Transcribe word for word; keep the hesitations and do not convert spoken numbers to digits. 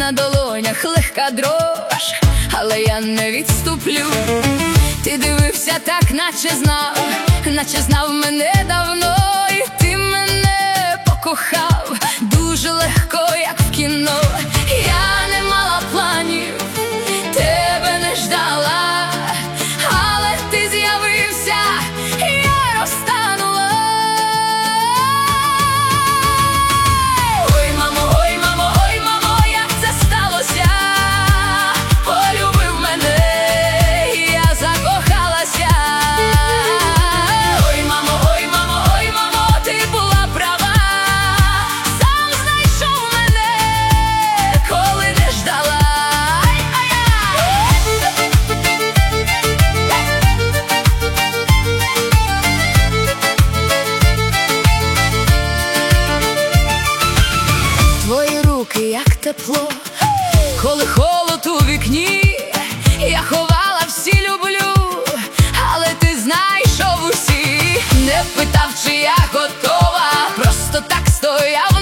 на долонях легка дрож, але я не відступлю. Ти дивився так, наче знав, наче знав мене давно, і ти мене покохав дуже легко, як в кіно. Я не мала планів, тебе не ждала, але ти з'явився, і я розтанула. Ой, мамо, ой, мамо, ой, мамо, як це сталося? Полюбив мене, і я закохалася. Ой, мамо, ой, мамо, ой, мамо, ти була права, сам знайшов мене, коли не ждала. Твої руки, як тепло, коли холод у вікні, я ховала всі люблю, але ти знайшов усі. Не питав, чи я готова, просто так стояв